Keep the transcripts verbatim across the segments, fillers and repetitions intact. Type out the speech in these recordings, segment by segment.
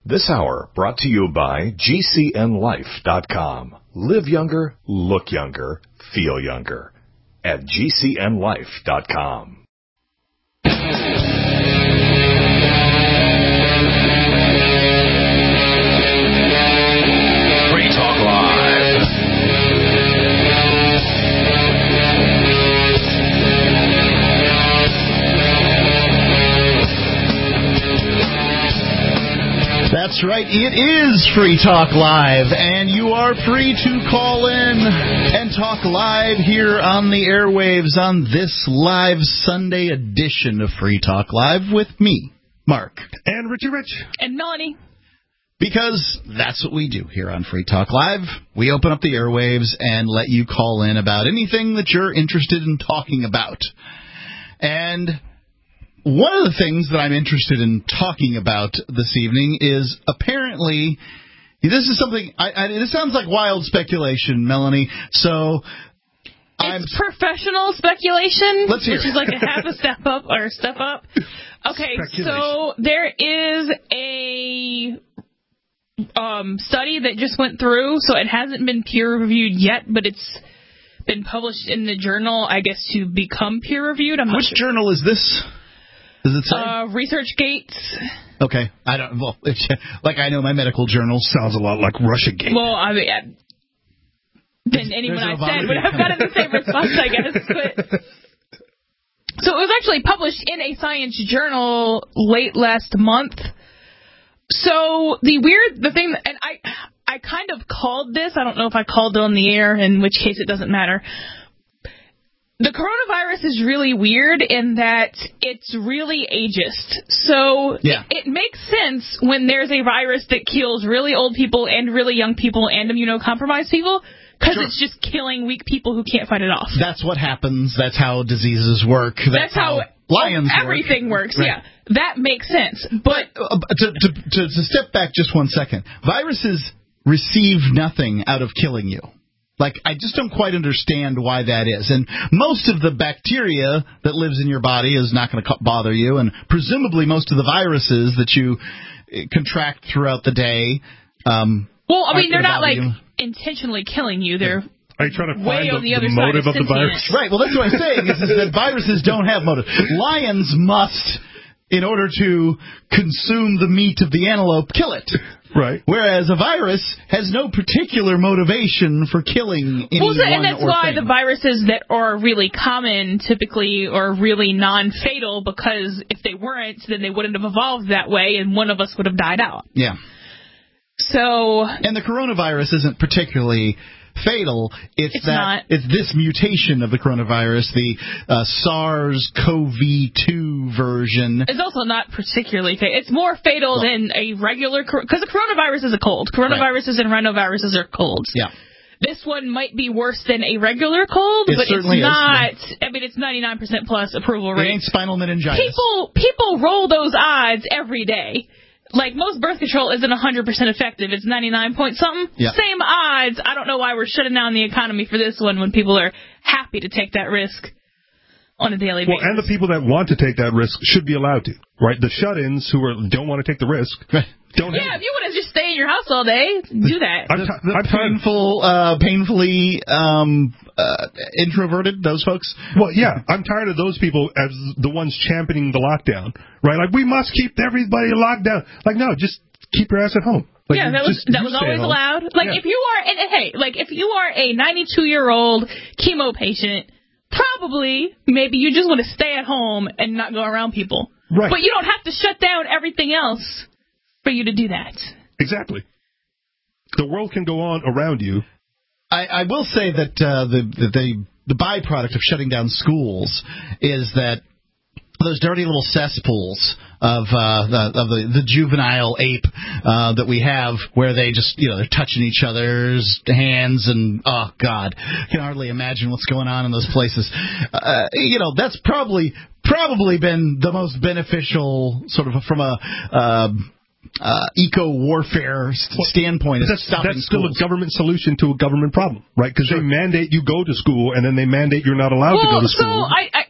This hour brought to you by G C N life dot com. Live younger, look younger, feel younger. At G C N life dot com. Free Talk Live. That's right, it is Free Talk Live, and you are free to call in and talk live here on the airwaves on this live Sunday edition of Free Talk Live with me, Mark. And Richie Rich. And Melanie. Because that's what we do here on Free Talk Live. We open up the airwaves and let you call in about anything that you're interested in talking about. And one of the things that I'm interested in talking about this evening is apparently, this is something, I, I, this sounds like wild speculation, Melanie, so I'm... It's professional speculation, Let's hear which is like a half a step up or a step up. Okay, so there is a um, study that just went through, so it hasn't been peer-reviewed yet, but it's been published in the journal, I guess, to become peer-reviewed. I'm not Which sure. journal is this? Does it say? Uh, ResearchGate. Okay, I don't. Well, it's, like I know my medical journal Sounds a lot like RussiaGate. Well, I mean, I, then anyone I said would have gotten the same response, I guess. But so it was actually published in a science journal late last month. So the weird, the thing, and I, I kind of called this. I don't know if I called it on the air, in which case it doesn't matter. The coronavirus is really weird in that it's really ageist. So yeah. it, it makes sense when there's a virus that kills really old people and really young people and immunocompromised people, because sure. It's just killing weak people who can't fight it off. That's what happens. That's how diseases work. That's, That's how, how lions everything work. works. Right. Yeah, that makes sense. But, but uh, to, to, to, to step back just one second, viruses receive nothing out of killing you. Like, I just don't quite understand why that is. And most of the bacteria that lives in your body is not going to bother you, and presumably most of the viruses that you contract throughout the day um, well, I mean, they're not, like, you. intentionally killing you. They're Are you trying to way find on the, the, other the motive side of, of the virus? Right, well, that's what I'm saying, is, is that viruses don't have motive. Lions must, in order to consume the meat of the antelope, kill it. Right. Whereas a virus has no particular motivation for killing anyone. Well, and that's or why thing. the viruses that are really common typically are really non-fatal, because if they weren't, then they wouldn't have evolved that way, and one of us would have died out. Yeah. So. And the coronavirus isn't particularly fatal. It's, it's that not. It's this mutation of the coronavirus, the uh, SARS-C o V two version. It's also not particularly fatal. It's more fatal well, than a regular, because the coronavirus is a cold. Coronaviruses right. and rhinoviruses are colds. Yeah. This one might be worse than a regular cold, it but it's not. Is, yeah. I mean, it's ninety-nine percent plus approval rate. It ain't spinal meningitis. People people roll those odds every day. Like, most birth control isn't one hundred percent effective. It's ninety-nine point something. Yeah. Same odds. I don't know why we're shutting down the economy for this one when people are happy to take that risk on a daily basis. Well, and the people that want to take that risk should be allowed to, right? The shut-ins who are, don't want to take the risk don't Yeah, have if you want to just stay in your house all day, do that. I'm, the, the I'm painful, uh, painfully um, uh, introverted, those folks? Well, yeah, I'm tired of those people as the ones championing the lockdown, right? Like, we must keep everybody locked down. Like, no, just keep your ass at home. Like, yeah, that was just, that was always allowed. Like, yeah. if you are, and, and hey, like, if you are a ninety-two-year-old chemo patient, probably, maybe you just want to stay at home and not go around people. Right. But you don't have to shut down everything else for you to do that. Exactly. The world can go on around you. I, I will say that uh, the, the the byproduct of shutting down schools is that those dirty little cesspools of uh, the of the, the juvenile ape uh, that we have, where they just, you know, they're touching each other's hands, and oh god, I can hardly imagine what's going on in those places. Uh, you know, that's probably probably been the most beneficial, sort of from a uh, uh, eco-warfare st- well, standpoint. That's, that's still schools. a government solution to a government problem, right? Because sure. they mandate you go to school, and then they mandate you're not allowed well, to go to so school. I, I I don't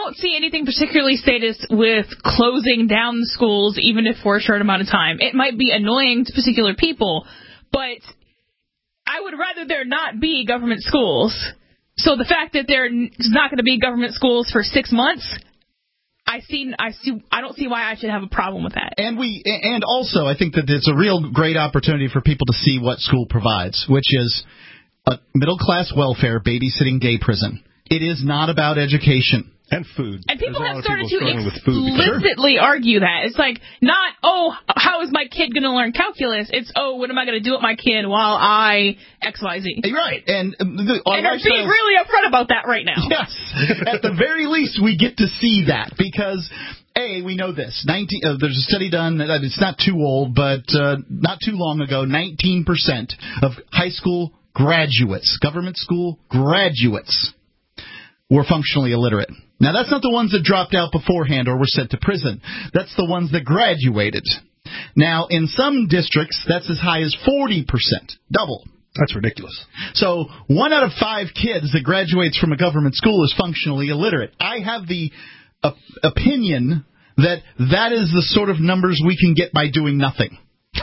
don't see anything particularly statist with closing down the schools, even if for a short amount of time. It might be annoying to particular people, but I would rather there not be government schools. So the fact that there's not going to be government schools for six months, I see, I see, I don't see why I should have a problem with that. And we, and also, I think that it's a real great opportunity for people to see what school provides, which is a middle-class welfare, babysitting day prison. It is not about education. And food. And people There's have started to explicitly explicitly argue that. It's like, not, oh, how is my kid going to learn calculus? It's, oh, what am I going to do with my kid while I X Y Z? Right. And, the, and they're being really upfront about that right now. Yes. At the very least, we get to see that because, A, we know this. nineteen Uh, there's a study done, that it's not too old, but uh, not too long ago, nineteen percent of high school graduates, government school graduates, were functionally illiterate. Now, that's not the ones that dropped out beforehand or were sent to prison. That's the ones that graduated. Now, in some districts, that's as high as forty percent, double. That's ridiculous. So one out of five kids that graduates from a government school is functionally illiterate. I have the uh, opinion that that is the sort of numbers we can get by doing nothing.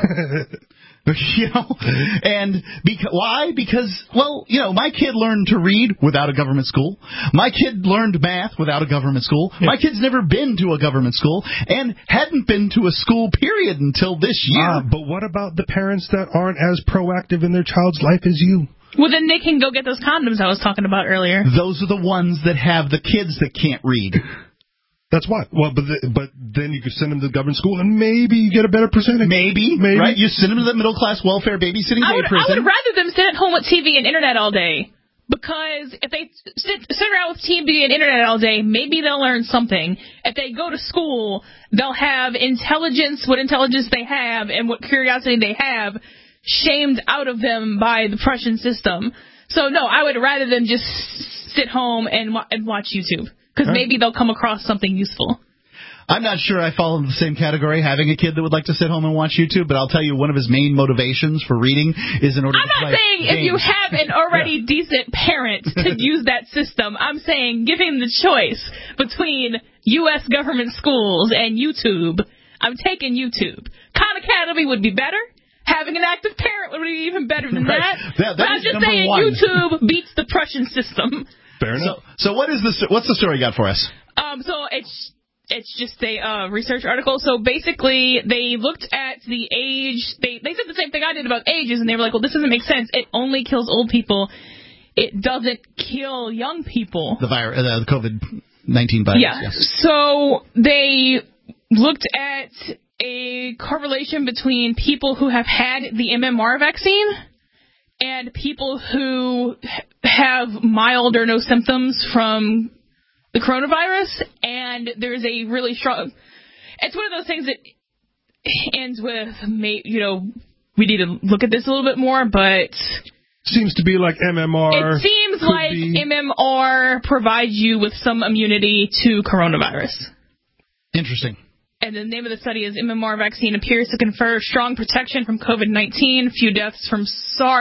You know, and beca- why? Because, well, you know, my kid learned to read without a government school. My kid learned math without a government school. Yeah. My kid's never been to a government school and hadn't been to a school, period, until this year. Uh, but what about the parents that aren't as proactive in their child's life as you? Well, then they can go get those condoms I was talking about earlier. Those are the ones that have the kids that can't read. That's what. Well, but the, but then you could send them to the government school, and maybe you get a better percentage. Maybe, maybe. Right? You send them to the middle class welfare babysitting I day would, prison. I would rather them sit at home with T V and internet all day, because if they sit, sit around with T V and internet all day, maybe they'll learn something. If they go to school, they'll have intelligence, what intelligence they have, and what curiosity they have, shamed out of them by the Prussian system. So no, I would rather them just sit home and, and watch YouTube. Because maybe they'll come across something useful. I'm not sure I fall into the same category, having a kid that would like to sit home and watch YouTube, but I'll tell you one of his main motivations for reading is in order I'm to play I'm not saying games. If you have an already yeah. decent parent to use that system. I'm saying giving the choice between U S government schools and YouTube. I'm taking YouTube. Khan Academy would be better. Having an active parent would be even better than right. that. that, that but I'm just saying one. YouTube beats the Prussian system. Fair enough. So, so what is the what's the story you got for us? Um, so it's it's just a uh, research article. So basically, they looked at the age. They they said the same thing I did about ages, and they were like, "Well, this doesn't make sense. It only kills old people. It doesn't kill young people." The virus, uh, the COVID nineteen virus. Yeah. Yes. So they looked at a correlation between people who have had the M M R vaccine and people who have mild or no symptoms from the coronavirus, and there's a really strong... It's one of those things that ends with, you know, we need to look at this a little bit more, but... Seems to be like M M R. It seems like be. M M R provides you with some immunity to coronavirus. Interesting. And the name of the study is M M R vaccine appears to confer strong protection from COVID nineteen, few deaths from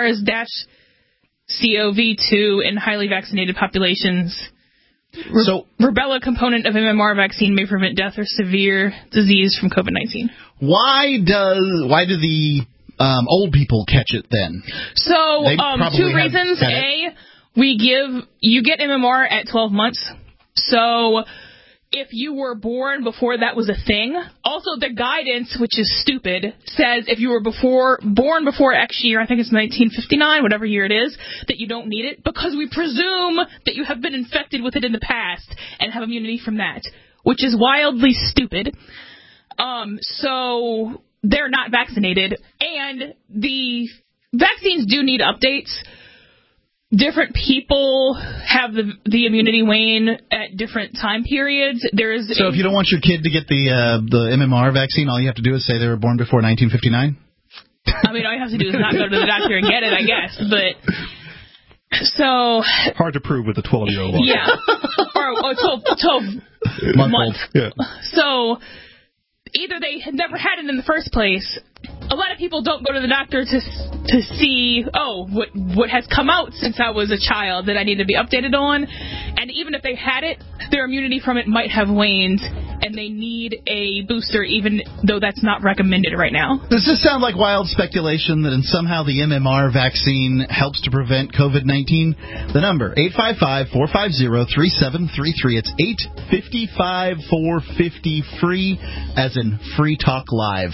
SARS-C o V two in highly vaccinated populations. So, rubella component of M M R vaccine may prevent death or severe disease from COVID nineteen. Why does why do the um, old people catch it then? So, um, two reasons. A, we give you get M M R at twelve months. So, if you were born before that was a thing. Also, the guidance, which is stupid, says if you were before born before X year, I think it's nineteen fifty-nine, whatever year it is, that you don't need it, because we presume that you have been infected with it in the past and have immunity from that, which is wildly stupid. Um, so they're not vaccinated, and the vaccines do need updates. Different people have the the immunity wane at different time periods. There's so if you don't want your kid to get the uh, the M M R vaccine, all you have to do is say they were born before nineteen fifty-nine? I mean, all you have to do is not go to the doctor and get it, I guess. But so hard to prove with a twelve-year-old. Yeah, or, or twelve, twelve month months. Yeah. So either they had never had it in the first place. A lot of people don't go to the doctor to to see, oh, what what has come out since I was a child that I need to be updated on. And even if they had it, their immunity from it might have waned, and they need a booster, even though that's not recommended right now. Does this sound like wild speculation that in somehow the M M R vaccine helps to prevent COVID nineteen? The number, eight five five, four five zero, three seven three three. It's eight five five, four five zero, free, as in Free Talk Live.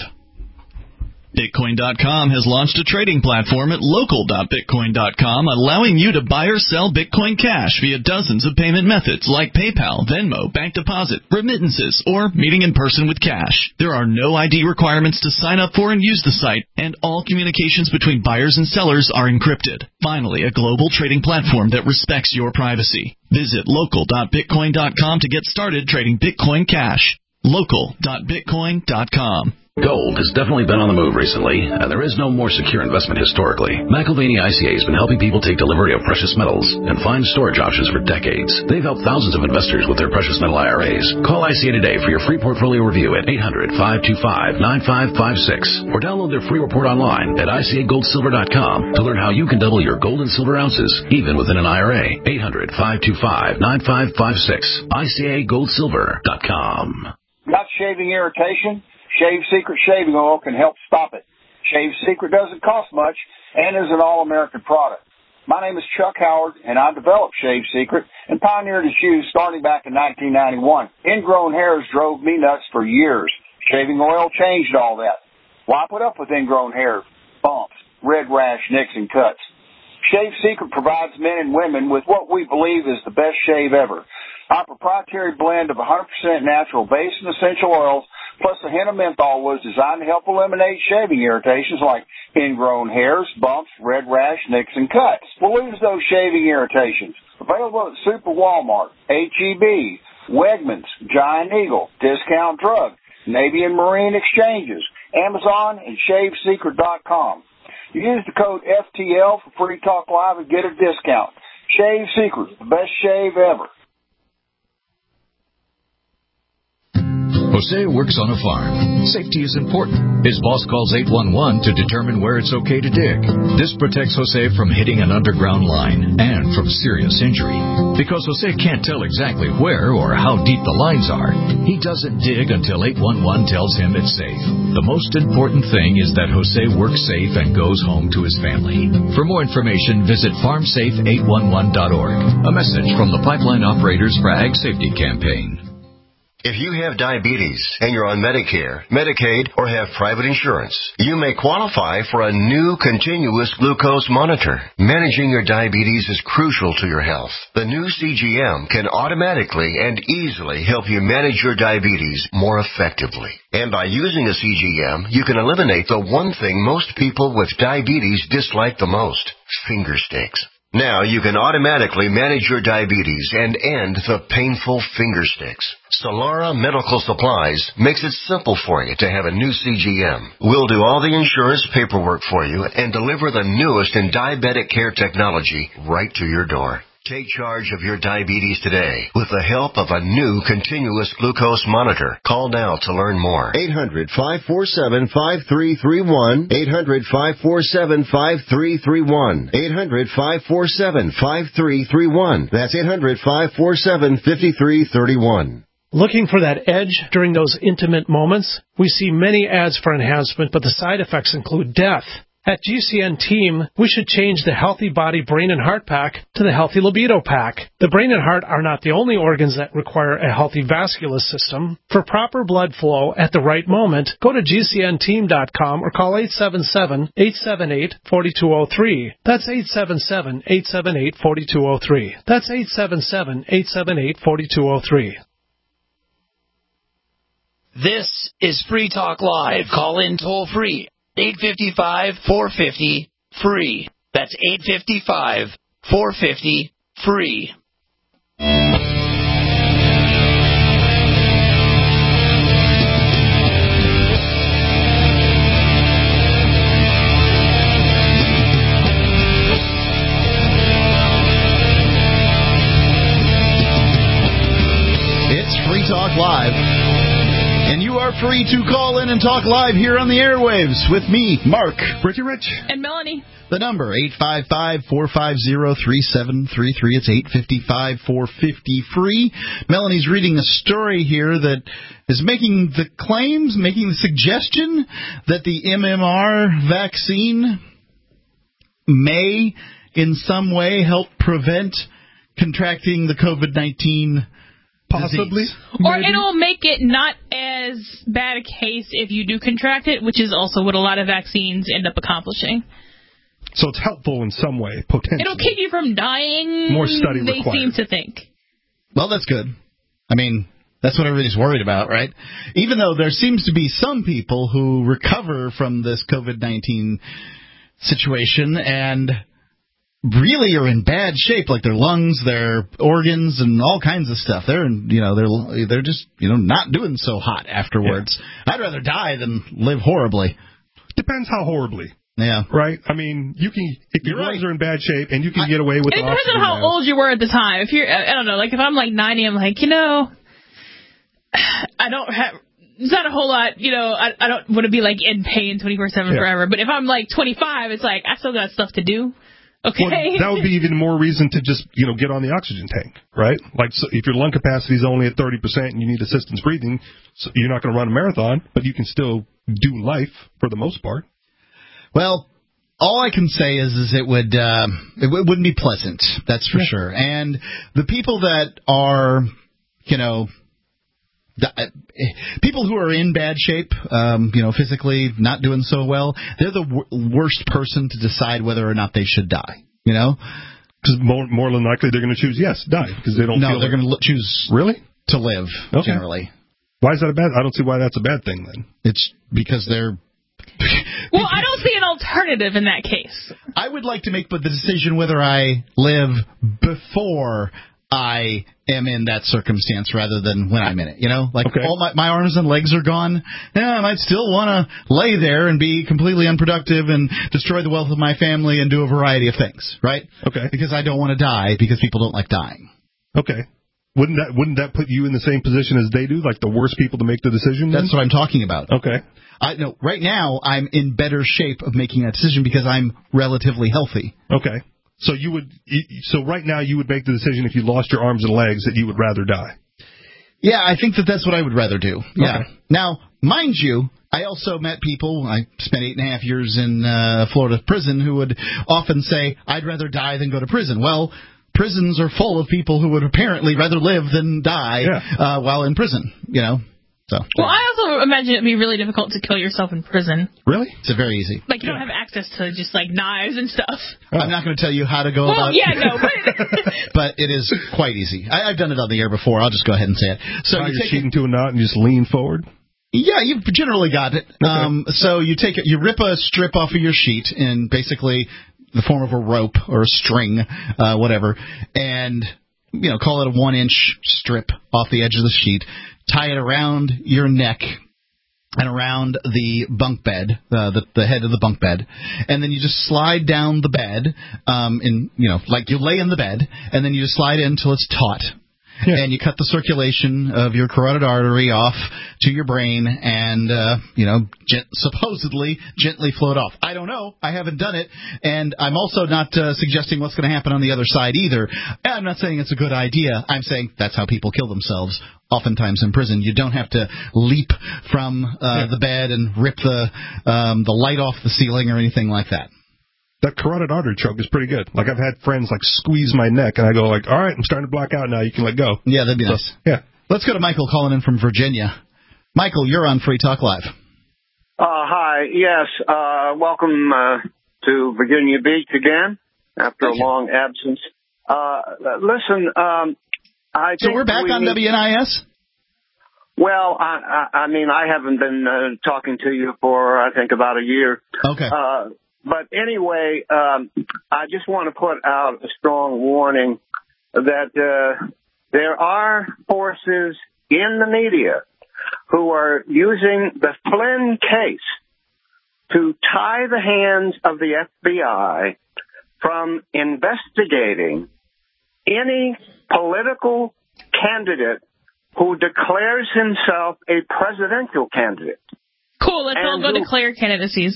Bitcoin dot com has launched a trading platform at local dot bitcoin dot com, allowing you to buy or sell Bitcoin Cash via dozens of payment methods like PayPal, Venmo, bank deposit, remittances, or meeting in person with cash. There are no I D requirements to sign up for and use the site, and all communications between buyers and sellers are encrypted. Finally, a global trading platform that respects your privacy. Visit local dot bitcoin dot com to get started trading Bitcoin Cash. local dot bitcoin dot com. Gold has definitely been on the move recently, and there is no more secure investment historically. McIlvaney I C A has been helping people take delivery of precious metals and find storage options for decades. They've helped thousands of investors with their precious metal I R As. Call I C A today for your free portfolio review at eight hundred, five two five, nine five five six or download their free report online at I C A gold silver dot com to learn how you can double your gold and silver ounces even within an I R A. eight hundred, five two five, nine five five six. I C A gold silver dot com. Got shaving irritation? Shave Secret shaving oil can help stop it. Shave Secret doesn't cost much and is an all-American product. My name is Chuck Howard, and I developed Shave Secret and pioneered its use starting back in nineteen ninety-one. Ingrown hairs drove me nuts for years. Shaving oil changed all that. Why put up with ingrown hair, bumps, red rash, nicks, and cuts? Shave Secret provides men and women with what we believe is the best shave ever. Our proprietary blend of one hundred percent natural base and essential oils plus a hint of menthol was designed to help eliminate shaving irritations like ingrown hairs, bumps, red rash, nicks, and cuts. We'll lose those shaving irritations. Available at Super Walmart, H E B, Wegmans, Giant Eagle, Discount Drug, Navy and Marine Exchanges, Amazon, and shave secret dot com. Use the code F T L for Free Talk Live and get a discount. Shave Secret, the best shave ever. Jose works on a farm. Safety is important. His boss calls eight one one to determine where it's okay to dig. This protects Jose from hitting an underground line and from serious injury. Because Jose can't tell exactly where or how deep the lines are, he doesn't dig until eight one one tells him it's safe. The most important thing is that Jose works safe and goes home to his family. For more information, visit farm safe eight one one dot org. A message from the Pipeline Operators for Ag Safety Campaign. If you have diabetes and you're on Medicare, Medicaid, or have private insurance, you may qualify for a new continuous glucose monitor. Managing your diabetes is crucial to your health. The new C G M can automatically and easily help you manage your diabetes more effectively. And by using a C G M, you can eliminate the one thing most people with diabetes dislike the most, finger sticks. Now you can automatically manage your diabetes and end the painful finger sticks. Solara Medical Supplies makes it simple for you to have a new C G M. We'll do all the insurance paperwork for you and deliver the newest in diabetic care technology right to your door. Take charge of your diabetes today with the help of a new continuous glucose monitor. Call now to learn more. eight hundred, five four seven, five three three one. eight hundred, five four seven, five three three one. eight hundred, five four seven, five three three one. That's eight hundred, five four seven, five three three one. Looking for that edge during those intimate moments? We see many ads for enhancement, but the side effects include death. At G C N Team, we should change the Healthy Body, Brain, and Heart Pack to the Healthy Libido Pack. The brain and heart are not the only organs that require a healthy vascular system. For proper blood flow at the right moment, go to G C N team dot com or call eight seven seven, eight seven eight, four two zero three. That's eight seven seven, eight seven eight, four two zero three. That's eight seven seven, eight seven eight, four two zero three. This is Free Talk Live. Call in toll free. eight five five, four five zero, free. That's eight five five, four five zero, free. It's Free Talk Live. And you are free to call in and talk live here on the airwaves with me, Mark, Richie Rich, and Melanie. The number, eight five five, four five zero, three seven three three. It's eight five five, four five zero, free. Melanie's reading a story here that is making the claims, making the suggestion that the M M R vaccine may in some way help prevent contracting the COVID nineteen Possibly. disease. Or it'll make it not as bad a case if you do contract it, which is also what a lot of vaccines end up accomplishing. So it's helpful in some way, potentially. It'll keep you from dying. More study they required. seem to think. Well, that's good. I mean, that's what everybody's worried about, right? Even though there seems to be some people who recover from this COVID nineteen situation and really are in bad shape, like their lungs, their organs, and all kinds of stuff. They're, in, you know, they're they're just, you know, not doing so hot afterwards. Yeah. I'd rather die than live horribly. Depends how horribly. Yeah. Right? I mean, you can, if your You're lungs right. are in bad shape and you can I, get away with it. It depends oxygen on how now. old you were at the time. If you're, I don't know, like if I'm like ninety, I'm like, you know, I don't have, it's not a whole lot, you know, I, I don't want to be like in pain twenty-four seven yeah. forever. But if I'm like twenty-five, it's like, I still got stuff to do. Okay. Well, that would be even more reason to just, you know, get on the oxygen tank, right? Like, so if your lung capacity is only at thirty percent and you need assistance breathing, so you're not going to run a marathon, but you can still do life for the most part. Well, all I can say is, is it would uh, it w- wouldn't be pleasant. That's for yeah. sure. And the people that are, you know, the, uh, people who are in bad shape, um, you know, physically not doing so well, they're the w- worst person to decide whether or not they should die. You know, because more, more than likely they're going to choose yes, die because they don't. No, feel they're like... going to choose really to live okay. generally. Why is that a bad? I don't see why that's a bad thing then. It's because they're. Well, I don't see an alternative in that case. I would like to make the decision whether I live before I am in that circumstance rather than when I'm in it. You know, like okay. all my, my arms and legs are gone. Yeah, I might still want to lay there and be completely unproductive and destroy the wealth of my family and do a variety of things, right? Okay. Because I don't want to die because people don't like dying. Okay. Wouldn't that wouldn't that put you in the same position as they do, like the worst people to make the decision? Then? That's what I'm talking about. Okay. I know right now I'm in better shape of making that decision because I'm relatively healthy. Okay. So you would so right now you would make the decision if you lost your arms and legs that you would rather die. Yeah, I think that that's what I would rather do. Yeah. Okay. Now, mind you, I also met people, I spent eight and a half years in uh, Florida prison, who would often say, I'd rather die than go to prison. Well, prisons are full of people who would apparently rather live than die yeah. uh, while in prison, you know. So. Well, I also imagine it'd be really difficult to kill yourself in prison. Really? It's very easy. Like, you yeah. don't have access to just, like, knives and stuff. Oh. I'm not going to tell you how to go well, about it. Well, yeah, no, but... but it is quite easy. I, I've done it on the air before. I'll just go ahead and say it. So Tie you your take sheet into a knot and just lean forward? Yeah, you've generally got it. Okay. Um, so you take it, you rip a strip off of your sheet in basically the form of a rope or a string, uh, whatever, and, you know, call it a one-inch strip off the edge of the sheet. Tie it around your neck and around the bunk bed, uh, the, the head of the bunk bed, and then you just slide down the bed, um, in you know, like you lay in the bed, and then you just slide in until it's taut. Yeah. And you cut the circulation of your carotid artery off to your brain and, uh, you know, gent- supposedly gently float off. I don't know. I haven't done it. And I'm also not uh, suggesting what's going to happen on the other side either. I'm not saying it's a good idea. I'm saying that's how people kill themselves, oftentimes in prison. You don't have to leap from uh, yeah. the bed and rip the um, the light off the ceiling or anything like that. That carotid artery choke is pretty good. Like, I've had friends, like, squeeze my neck, and I go, like, all right, I'm starting to black out now. You can let go. Yeah, that'd be so, nice. Yeah. Let's go to Michael calling in from Virginia. Michael, you're on Free Talk Live. Uh, hi. Yes. Uh, welcome uh, to Virginia Beach again after Thank a long you. absence. Uh, listen, um, I So think we're back we on need... W N I S? Well, I, I, I mean, I haven't been uh, talking to you for, I think, about a year. Okay. Uh, But anyway, um, I just want to put out a strong warning that uh, there are forces in the media who are using the Flynn case to tie the hands of the F B I from investigating any political candidate who declares himself a presidential candidate. Cool, let's all go who, declare candidacies.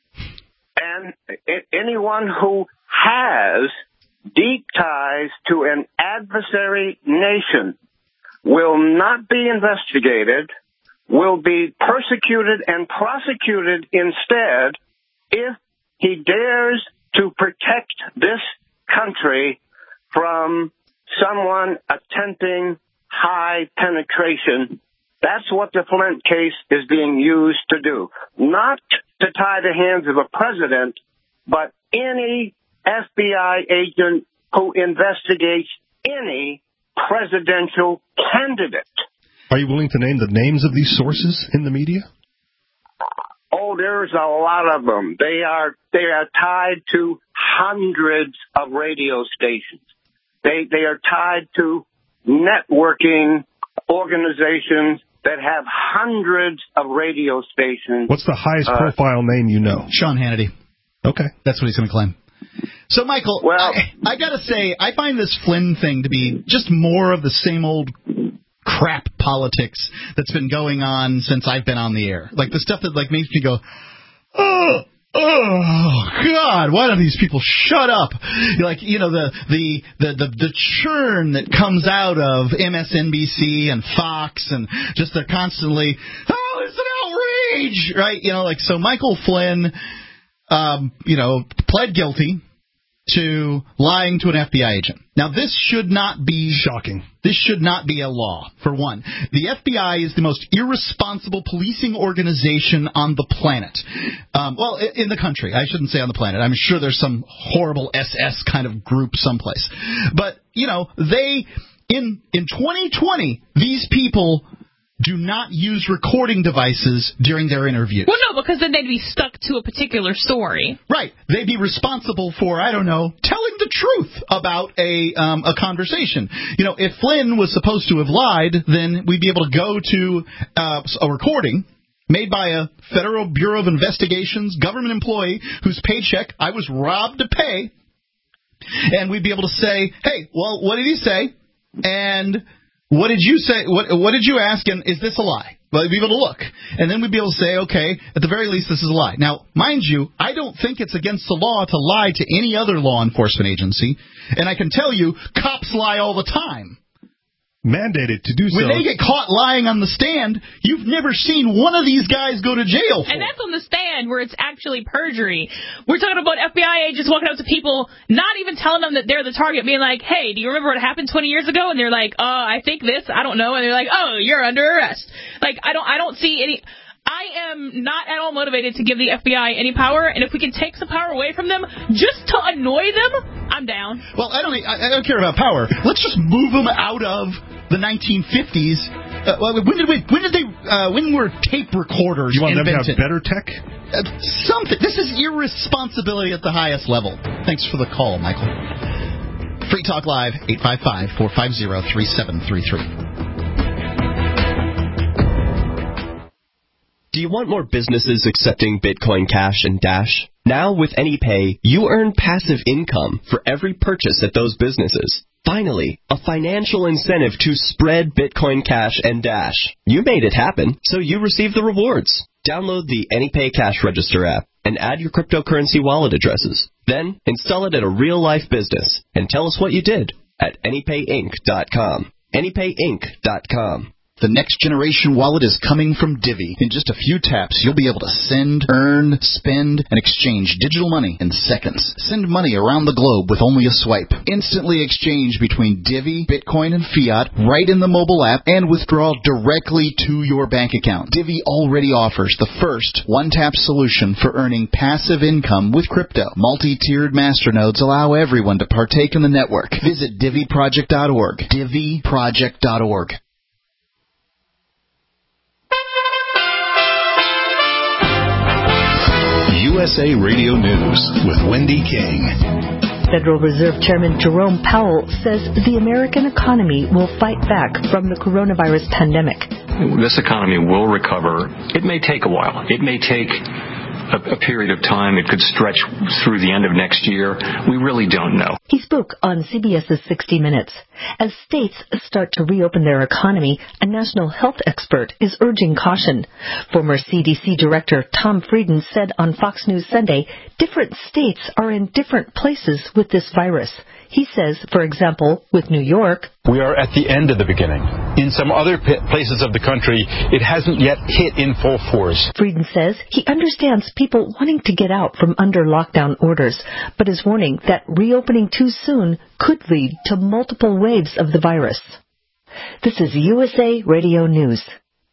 And anyone who has deep ties to an adversary nation will not be investigated, will be persecuted and prosecuted instead if he dares to protect this country from someone attempting high penetration. That's what the Flint case is being used to do. Not to tie the hands of a president, but any F B I agent who investigates any presidential candidate. Are you willing to name the names of these sources in the media? Oh, there's a lot of them. They are they are tied to hundreds of radio stations. They they are tied to networking organizations that have hundreds of radio stations. What's the highest uh, profile name you know? Sean Hannity. Okay. That's what he's going to claim. So, Michael, well, I, I got to say, I find this Flynn thing to be just more of the same old crap politics that's been going on since I've been on the air. Like the stuff that like makes me go, oh, oh God, why don't these people shut up? Like, you know, the the the the, the churn that comes out of M S N B C and Fox, and just they're constantly, oh, it's an outrage, right? You know, like so Michael Flynn, um, you know, pled guilty to lying to an F B I agent. Now, this should not be shocking. This should not be a law, for one. The F B I is the most irresponsible policing organization on the planet. Um, well, in the country. I shouldn't say on the planet. I'm sure there's some horrible S S kind of group someplace. But, you know, they, in in twenty twenty, these people do not use recording devices during their interviews. Well, no, because then they'd be stuck to a particular story. Right. They'd be responsible for, I don't know, telling the truth about a um, a conversation. You know, if Flynn was supposed to have lied, then we'd be able to go to uh, a recording made by a Federal Bureau of Investigations government employee whose paycheck I was robbed to pay, and we'd be able to say, hey, well, what did he say? And what did you say? What what did you ask? And is this a lie? Well, we'd be able to look. And then we'd be able to say, okay, at the very least, this is a lie. Now, mind you, I don't think it's against the law to lie to any other law enforcement agency. And I can tell you, cops lie all the time. Mandated to do so. When they get caught lying on the stand, you've never seen one of these guys go to jail for. And that's on the stand where it's actually perjury. We're talking about F B I agents walking up to people, not even telling them that they're the target, being like, hey, do you remember what happened twenty years ago? And they're like, oh, I think this, I don't know. And they're like, oh, you're under arrest. Like, I don't, I don't see any... I am not at all motivated to give the F B I any power, and if we can take some power away from them just to annoy them, I'm down. Well, I don't I don't care about power. Let's just move them out of the nineteen fifties. Uh, when did we? When did they? Uh, when were tape recorders you want invented? them to have better tech? Uh, something. This is irresponsibility at the highest level. Thanks for the call, Michael. Free Talk Live, eight five five, four five zero, three seven three three. Do you want more businesses accepting Bitcoin Cash and Dash? Now with AnyPay, you earn passive income for every purchase at those businesses. Finally, a financial incentive to spread Bitcoin Cash and Dash. You made it happen, so you receive the rewards. Download the AnyPay Cash Register app and add your cryptocurrency wallet addresses. Then install it at a real-life business and tell us what you did at AnyPay Inc dot com. AnyPay Inc dot com. The next generation wallet is coming from Divvy. In just a few taps, you'll be able to send, earn, spend, and exchange digital money in seconds. Send money around the globe with only a swipe. Instantly exchange between Divvy, Bitcoin, and fiat right in the mobile app and withdraw directly to your bank account. Divvy already offers the first one-tap solution for earning passive income with crypto. Multi-tiered masternodes allow everyone to partake in the network. Visit Divvy Project dot org. Divvy Project dot org. U S A Radio News with Wendy King. Federal Reserve Chairman Jerome Powell says the American economy will fight back from the coronavirus pandemic. This economy will recover. It may take a while. It may take a, a period of time. It could stretch through the end of next year. We really don't know. He spoke on CBS's sixty minutes. As states start to reopen their economy, a national health expert is urging caution. Former C D C Director Tom Frieden said on Fox News Sunday, different states are in different places with this virus. He says, for example, with New York, we are at the end of the beginning. In some other p- places of the country, it hasn't yet hit in full force. Frieden says he understands people wanting to get out from under lockdown orders, but is warning that reopening too soon could lead to multiple waves of the virus. This is U S A Radio News.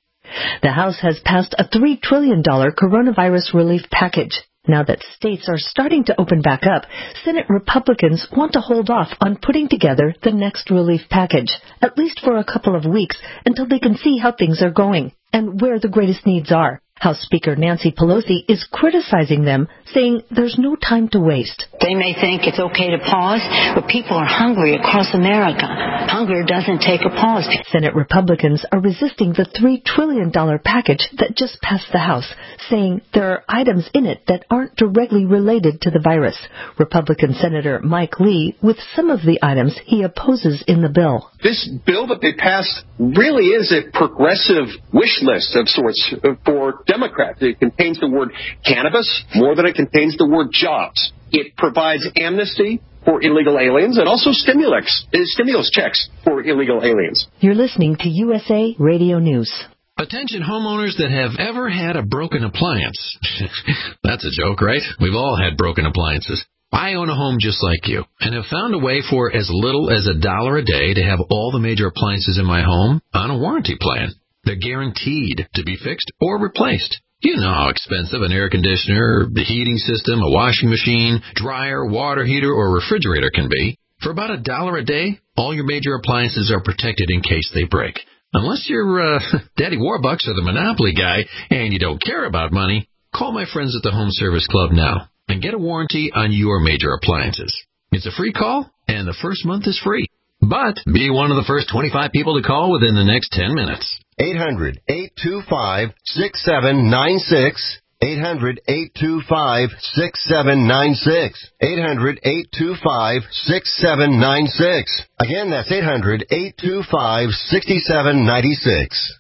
The House has passed a three trillion dollars coronavirus relief package. Now that states are starting to open back up, Senate Republicans want to hold off on putting together the next relief package, at least for a couple of weeks, until they can see how things are going and where the greatest needs are. House Speaker Nancy Pelosi is criticizing them, saying there's no time to waste. They may think it's okay to pause, but people are hungry across America. Hunger doesn't take a pause. Senate Republicans are resisting the three trillion dollars package that just passed the House, saying there are items in it that aren't directly related to the virus. Republican Senator Mike Lee with some of the items he opposes in the bill. This bill that they passed really is a progressive wish list of sorts for Democrats. It contains the word cannabis more than it contains the word jobs. It provides amnesty for illegal aliens and also stimulus, uh, stimulus checks for illegal aliens. You're listening to U S A Radio News. Attention homeowners that have ever had a broken appliance. That's a joke, right? We've all had broken appliances. I own a home just like you and have found a way for as little as a dollar a day to have all the major appliances in my home on a warranty plan. They're guaranteed to be fixed or replaced. You know how expensive an air conditioner, the heating system, a washing machine, dryer, water heater, or refrigerator can be. For about a dollar a day, all your major appliances are protected in case they break. Unless you're uh, Daddy Warbucks or the Monopoly guy and you don't care about money, call my friends at the Home Service Club now and get a warranty on your major appliances. It's a free call, and the first month is free. But be one of the first twenty-five people to call within the next ten minutes. eight hundred, eight two five, six seven nine six. eight hundred, eight two five, six seven nine six. eight hundred, eight two five, six seven nine six. Again, that's eight hundred, eight two five, six seven nine six.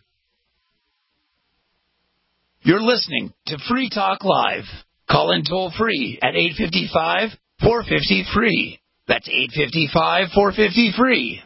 You're listening to Free Talk Live. Call in toll free at eight five five, four five zero, free. That's eight five five, four five zero, free.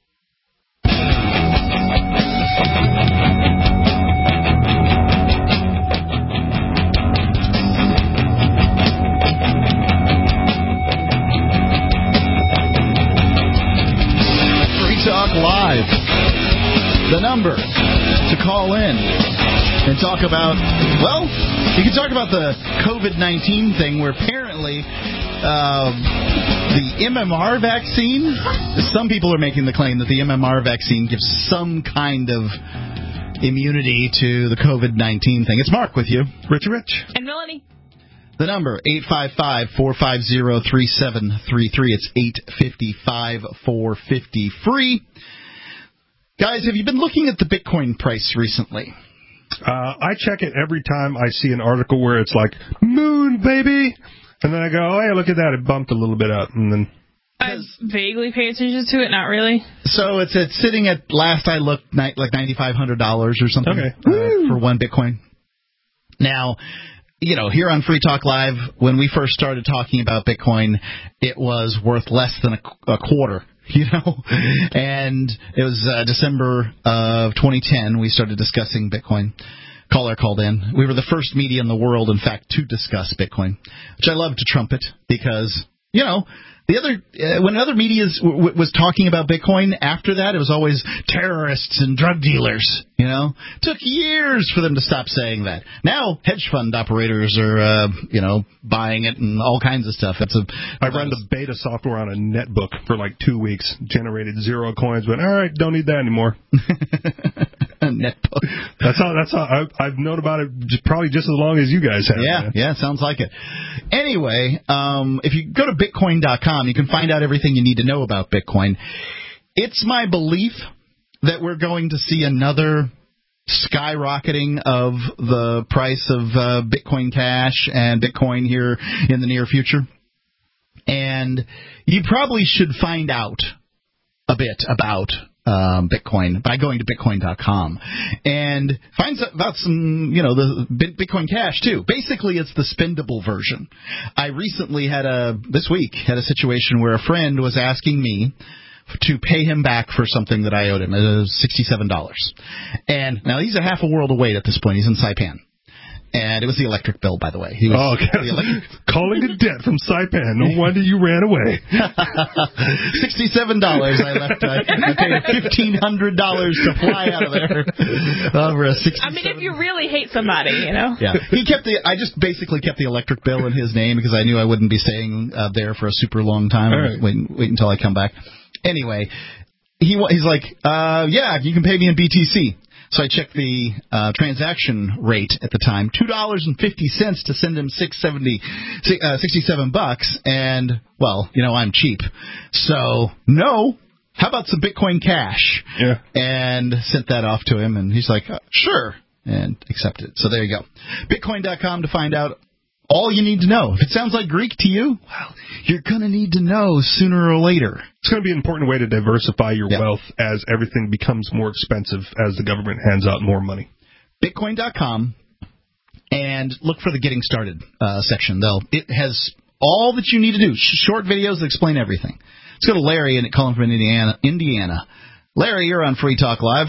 Free Talk Live. The number to call in and talk about, well, you can talk about the COVID nineteen thing where apparently uh, the M M R vaccine, some people are making the claim that the M M R vaccine gives some kind of immunity to the COVID nineteen thing. It's Mark with you. Richie Rich. And Melanie. The number, eight five five, four five zero, three seven three three. It's eight five five, four five zero, free. Guys, have you been looking at the Bitcoin price recently? Uh, I check it every time I see an article where it's like, moon, baby. And then I go, oh, hey, look at that. It bumped a little bit up. And then I vaguely pay attention to it, not really. So it's, it's sitting at, last I looked, like nine thousand five hundred dollars or something okay. uh, for one Bitcoin. Now, you know, here on Free Talk Live, when we first started talking about Bitcoin, it was worth less than a, a quarter. You know, and it was uh, December of twenty ten. We started discussing Bitcoin. Caller called in. We were the first media in the world, in fact, to discuss Bitcoin, which I love to trumpet because, you know, the other uh, when other media w- was talking about Bitcoin, after that, it was always terrorists and drug dealers. You know, it took years for them to stop saying that. Now, hedge fund operators are, uh, you know, buying it and all kinds of stuff. It's a. I ran the beta software on a netbook for like two weeks, generated zero coins, but all right, don't need that anymore. Netbook. That's how. That's how. I, I've known about it just, probably just as long as you guys have. Yeah, man. yeah, sounds like it. Anyway, um, if you go to bitcoin dot com, you can find out everything you need to know about Bitcoin. It's my belief that we're going to see another skyrocketing of the price of uh, Bitcoin Cash and Bitcoin here in the near future. And you probably should find out a bit about um, Bitcoin by going to Bitcoin dot com and find out about some, you know, the Bitcoin Cash too. Basically, it's the spendable version. I recently had a, this week, had a situation where a friend was asking me to pay him back for something that I owed him. It was sixty-seven dollars. And now he's a half a world away at this point. He's in Saipan. And it was the electric bill, by the way. He was oh, okay. the electric... Calling a debt from Saipan. No wonder you ran away. sixty-seven dollars I left. I, I paid fifteen hundred dollars to fly out of there. Over a I mean, if you really hate somebody, you know. Yeah. He kept the. I just basically kept the electric bill in his name because I knew I wouldn't be staying uh, there for a super long time. Right. Wait, wait until I come back. Anyway, he he's like, uh, yeah, you can pay me in B T C. So I checked the uh, transaction rate at the time, two dollars and fifty cents to send him six seventy, uh, sixty-seven bucks, and well, you know I'm cheap, so no. How about some Bitcoin Cash? Yeah. And sent that off to him, and he's like, uh, sure, and accepted. So there you go. Bitcoin dot com to find out all you need to know. If it sounds like Greek to you, well, you're going to need to know sooner or later. It's going to be an important way to diversify your yeah. wealth as everything becomes more expensive as the government hands out more money. Bitcoin dot com, and look for the Getting Started uh, section. Though it has all that you need to do. Short videos that explain everything. Let's go to Larry and calling from Indiana. Indiana. Larry, you're on Free Talk Live.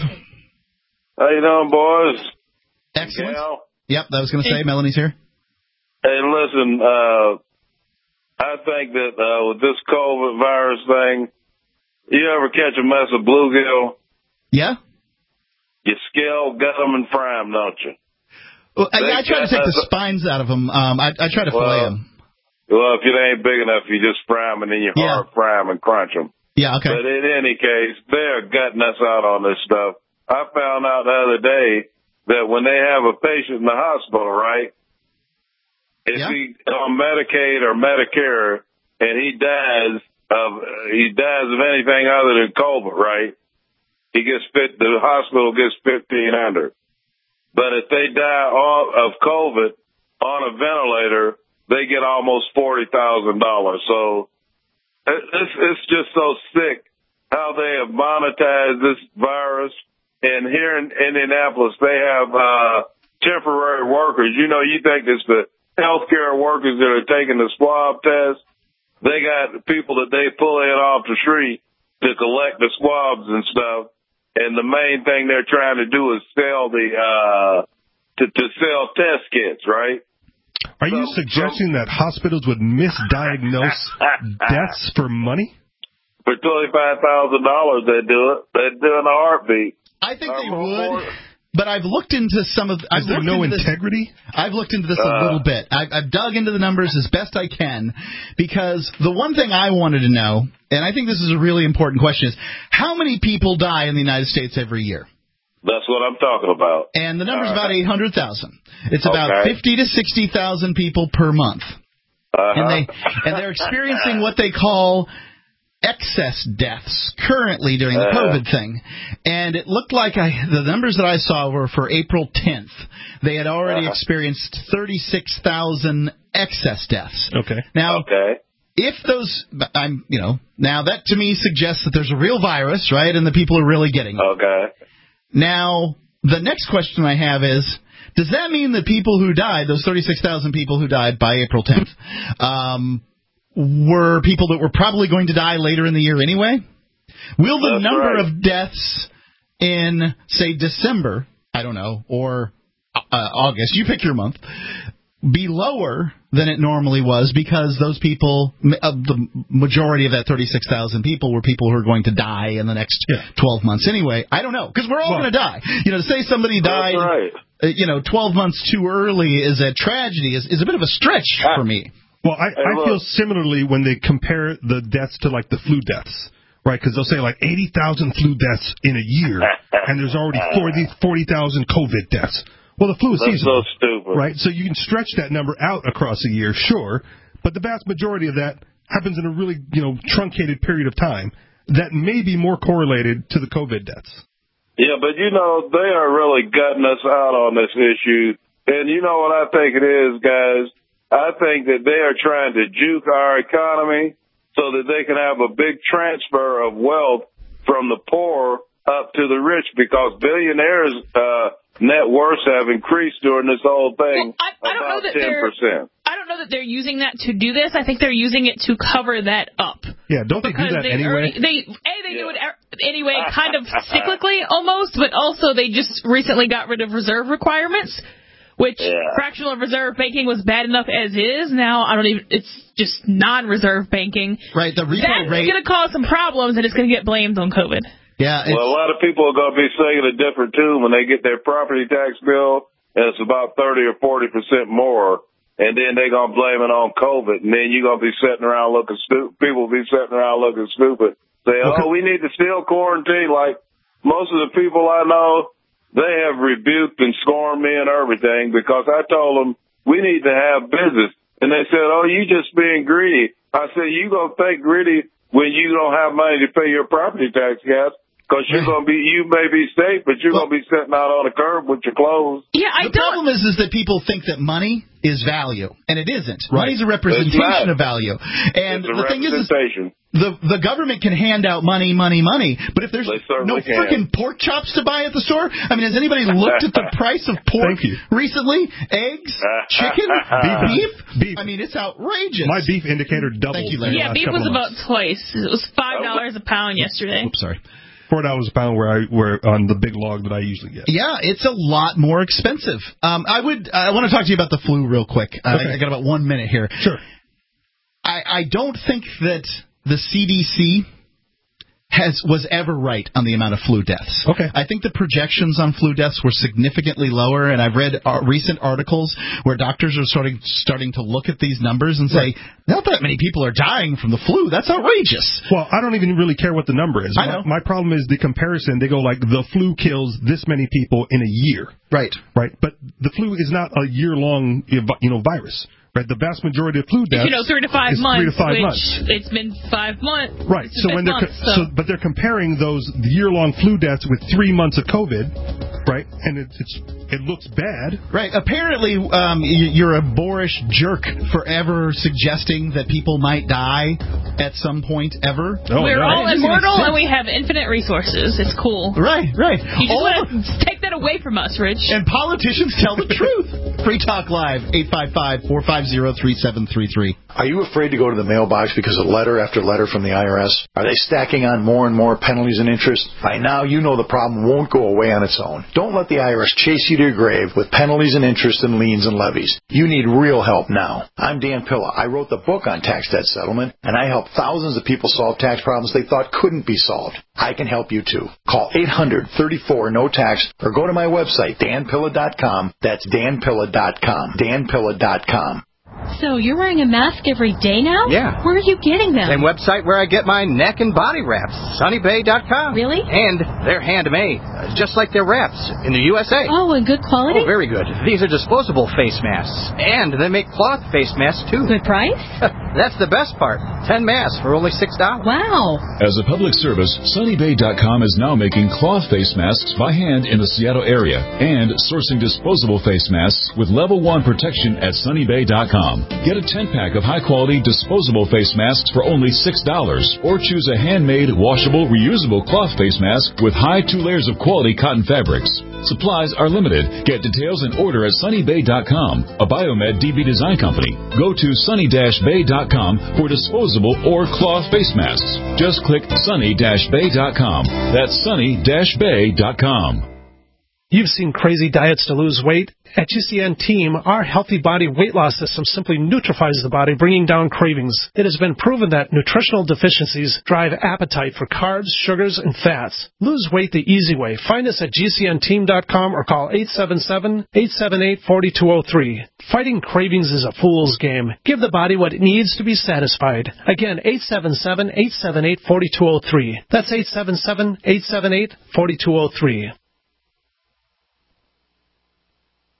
How you doing, boys? Excellent. Gal? Yep, that was going to say. Melanie's here. Hey, listen, uh, I think that uh, with this COVID virus thing, you ever catch a mess of bluegill? Yeah. You scale, gut them, and fry them, don't you? Well, I, I try to take the spines out of them. Um, I, I try to well, fillet them. Well, if it ain't big enough, you just fry them, and then you yeah. hard fry them and crunch them. Yeah, okay. But in any case, they're gutting us out on this stuff. I found out the other day that when they have a patient in the hospital, right, if yeah. he on Medicaid or Medicare and he dies of he dies of anything other than COVID, right? He gets fit. The hospital gets fifteen hundred. But if they die of COVID on a ventilator, they get almost forty thousand dollars. So it's it's just so sick how they have monetized this virus. And here in Indianapolis, they have uh temporary workers. You know, you think it's the healthcare workers that are taking the swab test. They got people that they pull in off the street to collect the swabs and stuff. And the main thing they're trying to do is sell the, uh, to, to sell test kits, right? Are you so, suggesting so, that hospitals would misdiagnose deaths for money? For twenty-five thousand dollars, they'd do it. They'd do it in a heartbeat. I think they would. But I've looked into some of. I've Is there no integrity? This, I've looked into this a uh, little bit. I've, I've dug into the numbers as best I can, because the one thing I wanted to know, and I think this is a really important question, is how many people die in the United States every year? That's what I'm talking about. And the number's uh, about eight hundred thousand. It's about okay. fifty to sixty thousand people per month, uh-huh. and they and they're experiencing what they call excess deaths currently during the COVID thing. And it looked like I, the numbers that I saw were for April tenth. They had already uh-huh. experienced thirty-six thousand excess deaths. Okay. Now, okay. if those, I'm, you know, now that to me suggests that there's a real virus, right, and the people are really getting it. Okay. Now, the next question I have is, does that mean that people who died, those thirty-six thousand people who died by April tenth, um, were people that were probably going to die later in the year anyway? Will the That's number right. of deaths in, say, December, I don't know, or uh, August, you pick your month, be lower than it normally was because those people, uh, the majority of that thirty-six thousand people were people who are going to die in the next yeah. twelve months anyway? I don't know, because we're all well, going to die. You know, to say somebody died, right. uh, you know, twelve months too early is a tragedy, is, is a bit of a stretch ah. for me. Well, I, I feel similarly when they compare the deaths to, like, the flu deaths, right? Because they'll say, like, eighty thousand flu deaths in a year, and there's already forty thousand COVID deaths. Well, the flu is That's seasonal, so stupid. right? So you can stretch that number out across a year, sure, but the vast majority of that happens in a really, you know, truncated period of time that may be more correlated to the COVID deaths. Yeah, but you know, they are really gutting us out on this issue. And you know what I think it is, guys? I think that they are trying to juke our economy so that they can have a big transfer of wealth from the poor up to the rich, because billionaires' uh, net worths have increased during this whole thing well, I, I don't about know that ten percent. I don't know that they're using that to do this. I think they're using it to cover that up. Yeah, don't they do that they anyway? Already, they A, they yeah. do it anyway, kind of cyclically almost, but also they just recently got rid of reserve requirements, which yeah. fractional reserve banking was bad enough as is. Now I don't even. It's just non-reserve banking. Right. The repo That's rate. going to cause some problems, and it's going to get blamed on COVID. Yeah. Well, a lot of people are going to be singing a different tune when they get their property tax bill, and it's about thirty or forty percent more, and then they're going to blame it on COVID, and then you're going to be sitting around looking stupid. People will be sitting around looking stupid, saying, okay. oh, we need to still quarantine. Like most of the people I know, they have rebuked and scorned me and everything because I told them we need to have business. And they said, oh, you just being greedy. I said, you going to think greedy when you don't have money to pay your property tax, guys. Because you're going to be, you may be safe, but you're well, going to be sitting out on the curb with your clothes. Yeah, I the don't. problem is, is that people think that money is value, and it isn't. Right. Money's a representation of value. And it's a the thing is, is representation. the the government can hand out money, money, money, but if there's no freaking pork chops to buy at the store, I mean, has anybody looked at the price of pork recently? Eggs, chicken, beef? beef? I mean, it's outrageous. My beef indicator doubled. Thank you, Larry. Yeah, beef was about twice. It was five dollars a pound yesterday. Oops, sorry. Four dollars a pound, where I where on the big log that I usually get. Yeah, it's a lot more expensive. Um, I would. I want to talk to you about the flu real quick. Uh, okay. I got about one minute here. Sure. I, I don't think that the C D C has was ever right on the amount of flu deaths. Okay. I think the projections on flu deaths were significantly lower, and I've read uh, recent articles where doctors are starting starting to look at these numbers and say, right. not that many people are dying from the flu. That's outrageous. Well, I don't even really care what the number is. I know. My, my problem is the comparison. They go like, the flu kills this many people in a year. Right. Right. But the flu is not a year-long, you know, virus. Right, the vast majority of flu deaths, you know, three to five is months, three to five which months. It's been five months. Right. So when they're month, co- so. so, but they're comparing those year-long flu deaths with three months of COVID, right? And it, it's it looks bad. Right. Apparently, um, you're a boorish jerk forever suggesting that people might die at some point ever. Oh, We're no. all immortal and we have infinite resources. It's cool. Right. Right. You just want to take that away from us, Rich. And politicians tell the truth. Free Talk Live, eight five five, four five zero, three seven three three. Are you afraid to go to the mailbox because of letter after letter from the I R S? Are they stacking on more and more penalties and interest? By now, you know the problem won't go away on its own. Don't let the I R S chase you to your grave with penalties and interest and liens and levies. You need real help now. I'm Dan Pilla. I wrote the book on tax debt settlement, and I help thousands of people solve tax problems they thought couldn't be solved. I can help you too. Call eight hundred, thirty-four, no tax or go to my website, dan pilla dot com. That's dan pilla dot com. dan pilla dot com. So you're wearing a mask every day now? Yeah. Where are you getting them? Same website where I get my neck and body wraps, sunny bay dot com. Really? And they're handmade, just like their wraps in the U S A. Oh, and good quality? Oh, very good. These are disposable face masks. And they make cloth face masks, too. Good price? That's the best part. Ten masks for only six dollars. Wow. As a public service, sunny bay dot com is now making cloth face masks by hand in the Seattle area and sourcing disposable face masks with level one protection at sunny bay dot com. Get a ten-pack of high-quality disposable face masks for only six dollars or choose a handmade, washable, reusable cloth face mask with high two layers of quality cotton fabrics. Supplies are limited. Get details and order at sunny bay dot com, a Biomed D B design company. Go to sunny bay dot com for disposable or cloth face masks. Just click sunny bay dot com. That's sunny bay dot com. You've seen crazy diets to lose weight. At G C N Team, our healthy body weight loss system simply neutralizes the body, bringing down cravings. It has been proven that nutritional deficiencies drive appetite for carbs, sugars, and fats. Lose weight the easy way. Find us at G C N team dot com or call eight seven seven, eight seven eight, four two zero three. Fighting cravings is a fool's game. Give the body what it needs to be satisfied. Again, eight seven seven, eight seven eight, four two zero three. That's eight seven seven, eight seven eight, four two zero three.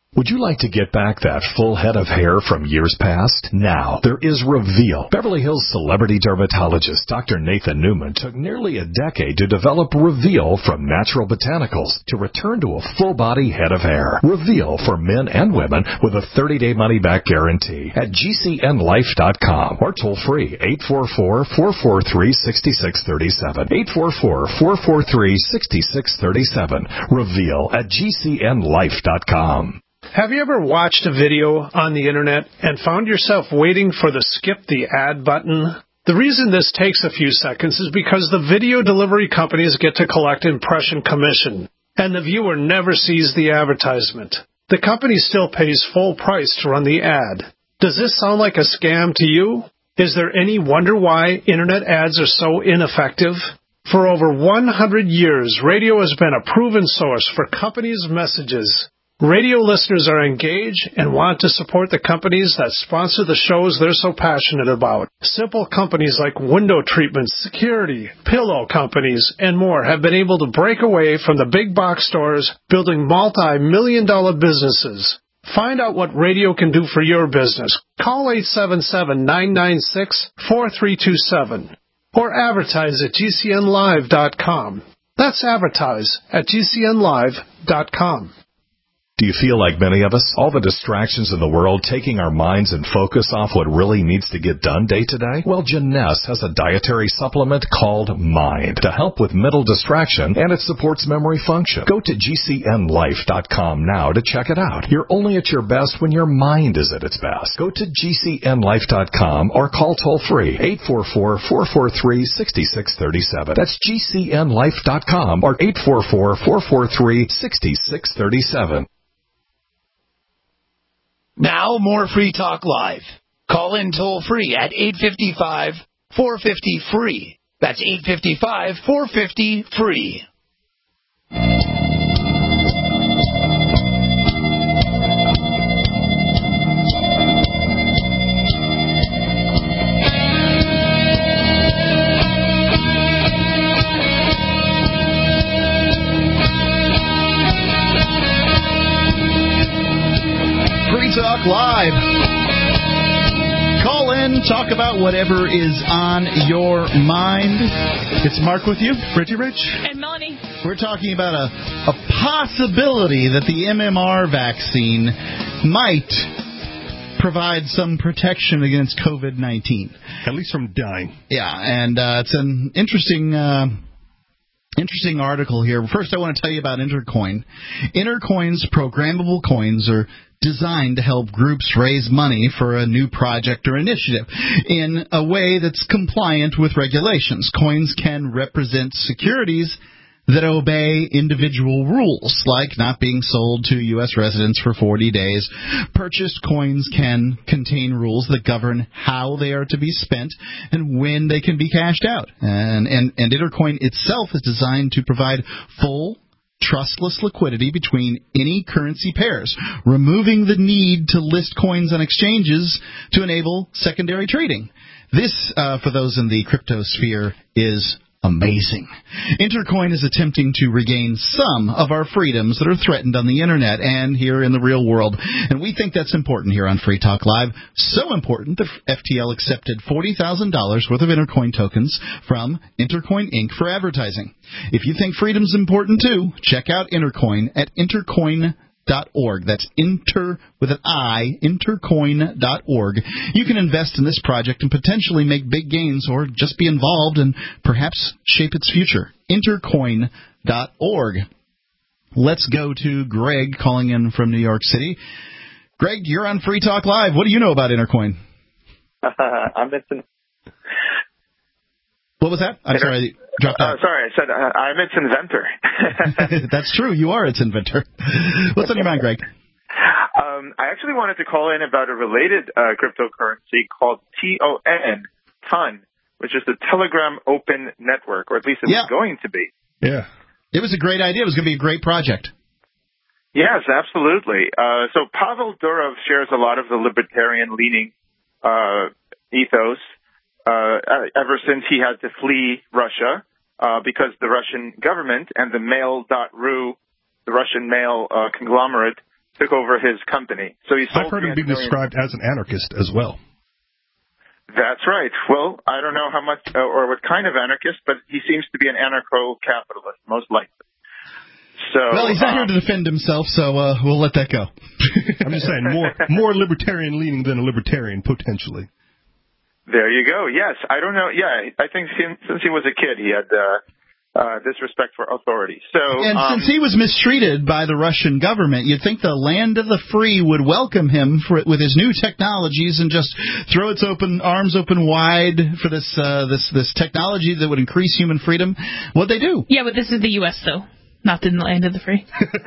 Would you like to get back that full head of hair from years past? Now, there is Reveal. Beverly Hills celebrity dermatologist Doctor Nathan Newman took nearly a decade to develop Reveal from natural botanicals to return to a full-body head of hair. Reveal for men and women with a thirty-day money-back guarantee at G C N life dot com or toll-free eight four four, four four three, six six three seven. eight four four, four four three, six six three seven. Reveal at G C N life dot com. Have you ever watched a video on the internet and found yourself waiting for the skip the ad button? The reason this takes a few seconds is because the video delivery companies get to collect impression commission, and the viewer never sees the advertisement. The company still pays full price to run the ad. Does this sound like a scam to you? Is there any wonder why internet ads are so ineffective? For over one hundred years, radio has been a proven source for companies' messages. Radio listeners are engaged and want to support the companies that sponsor the shows they're so passionate about. Simple companies like window treatments, security, pillow companies, and more have been able to break away from the big box stores, building multi-million dollar businesses. Find out what radio can do for your business. Call eight seven seven, nine nine six, four three two seven or advertise at G C N live dot com. That's advertise at G C N live dot com. Do you feel like many of us, all the distractions in the world taking our minds and focus off what really needs to get done day to day? Well, Jeunesse has a dietary supplement called Mind to help with mental distraction, and it supports memory function. Go to G C N life dot com now to check it out. You're only at your best when your mind is at its best. Go to G C N life dot com or call toll-free eight four four, four four three, six six three seven. That's G C N life dot com or eight four four, four four three, six six three seven. Now, more Free Talk Live. Call in toll-free at eight five five, four five zero, free. That's eight five five, four five zero, free. Talk Live. Call in, talk about whatever is on your mind. It's Mark with you, Richie Rich. And Melanie. We're talking about a, a possibility that the M M R vaccine might provide some protection against COVID nineteen. At least from dying. Yeah, and uh, it's an interesting... Uh, Interesting article here. First, I want to tell you about Intercoin. Intercoin's programmable coins are designed to help groups raise money for a new project or initiative in a way that's compliant with regulations. Coins can represent securities that obey individual rules, like not being sold to U S residents for forty days. Purchased coins can contain rules that govern how they are to be spent and when they can be cashed out. And, and, and Intercoin itself is designed to provide full, trustless liquidity between any currency pairs, removing the need to list coins on exchanges to enable secondary trading. This, uh, for those in the crypto sphere, is amazing. Intercoin is attempting to regain some of our freedoms that are threatened on the internet and here in the real world. And we think that's important here on Free Talk Live. So important that F T L accepted forty thousand dollars worth of Intercoin tokens from Intercoin Incorporated for advertising. If you think freedom's important too, check out Intercoin at intercoin dot org. That's inter with an I, intercoin dot org. You can invest in this project and potentially make big gains or just be involved and perhaps shape its future. intercoin dot org. Let's go to Greg calling in from New York City. Greg, you're on Free Talk Live. What do you know about Intercoin? Uh, I'm missing. What was that? I'm Inter- sorry, I dropped out. Uh, sorry, I said uh, I'm its inventor. That's true. You are its inventor. What's on your mind, Greg? Um, I actually wanted to call in about a related uh, cryptocurrency called T O N, Ton, which is the Telegram Open Network, or at least it's yeah. going to be. Yeah. It was a great idea. It was going to be a great project. Yes, absolutely. Uh, so Pavel Durov shares a lot of the libertarian-leaning uh, ethos. Uh, ever since he had to flee Russia, uh, because the Russian government and the mail dot ru, the Russian mail uh, conglomerate, took over his company. So he sold I've heard him being million. described as an anarchist as well. That's right. Well, I don't know how much uh, or what kind of anarchist, but he seems to be an anarcho-capitalist, most likely. So, well, he's not um, here to defend himself, so uh, we'll let that go. I'm just saying, more more libertarian leaning than a libertarian, potentially. There you go. Yes, I don't know. Yeah, I think since, since he was a kid, he had uh, uh, disrespect for authority. So, and um, since he was mistreated by the Russian government, you'd think the land of the free would welcome him for, with his new technologies and just throw its open arms open wide for this uh, this this technology that would increase human freedom. What'd they do? Yeah, but this is the U S though, not the land of the free.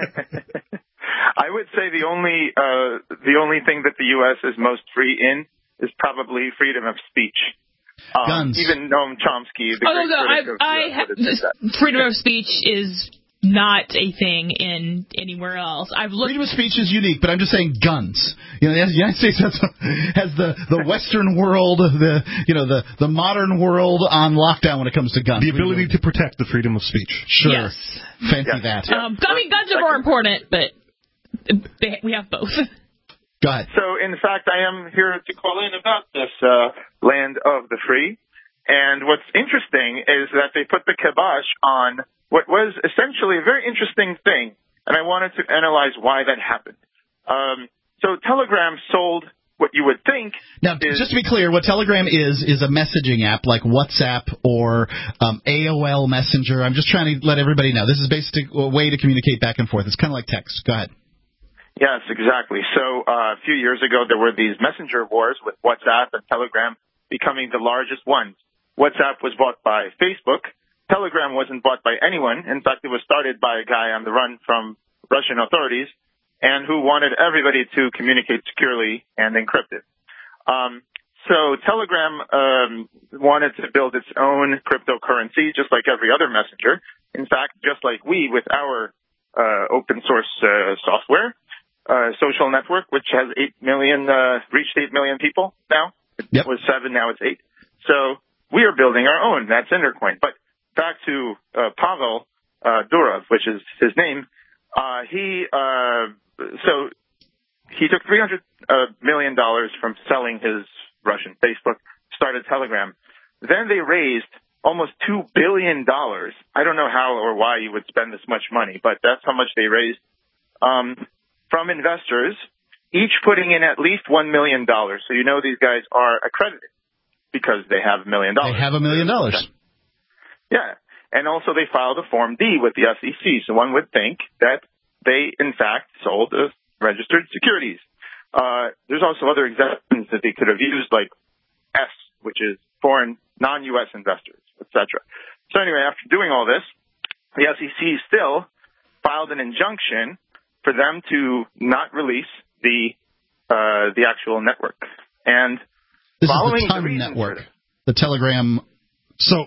I would say the only uh, the only thing that the U S is most free in is probably freedom of speech. Um, Guns. Even Noam Chomsky, the Oh great no, no, critic I, of I uh, ha- would have said that. freedom of speech is not a thing in anywhere else. I've looked. Freedom of speech is unique, but I'm just saying guns. You know, the United States has, has the, the Western world, the you know the, the modern world on lockdown when it comes to guns. The ability to protect the freedom of speech. Sure. Yes. Fancy Yes. that. Um, I mean, guns are more important, but they, we have both. Go ahead. So, in fact, I am here to call in about this uh, land of the free. And what's interesting is that they put the kibosh on what was essentially a very interesting thing, and I wanted to analyze why that happened. Um, so Telegram sold what you would think Now, is... just to be clear, what Telegram is, is a messaging app like WhatsApp or um, A O L Messenger. I'm just trying to let everybody know. This is basically a way to communicate back and forth. It's kind of like text. Go ahead. Yes, exactly. So uh, a few years ago, there were these messenger wars with WhatsApp and Telegram becoming the largest ones. WhatsApp was bought by Facebook. Telegram wasn't bought by anyone. In fact, it was started by a guy on the run from Russian authorities and who wanted everybody to communicate securely and encrypted. Um, so Telegram um, wanted to build its own cryptocurrency, just like every other messenger. In fact, just like we with our uh, open source uh, software, uh, social network, which has eight million, uh, reached eight million people now. It yep. was seven, now it's eight. So we are building our own. That's Intercoin. But back to uh, Pavel uh, Durov, which is his name. Uh, he uh, so he took three hundred uh, million dollars from selling his Russian Facebook, started Telegram. Then they raised almost two billion dollars. I don't know how or why you would spend this much money, but that's how much they raised um, from investors, each putting in at least one million dollars. So you know these guys are accredited because they have a million dollars. They have a million dollars. Yeah. And also they filed a Form D with the S E C. So one would think that they, in fact, sold uh, registered securities. Uh, there's also other exemptions that they could have used, like S, which is foreign, non-U S investors, et cetera. So anyway, after doing all this, the S E C still filed an injunction for them to not release the uh, the actual network. And this following is the T U N network, the Telegram. So.